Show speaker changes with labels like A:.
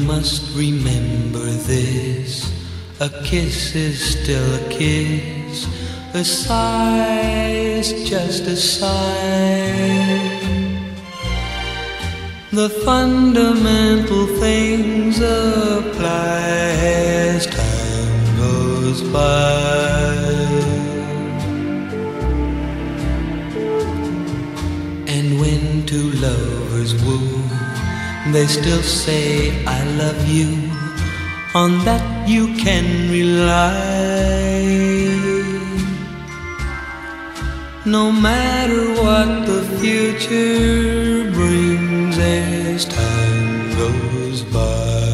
A: must remember this: a kiss is still a kiss, a sigh is just a sigh. The fundamental things apply as time goes by. And when two lovers woo, they still say I love you. On that you can rely. No matter what the future brings, there's time.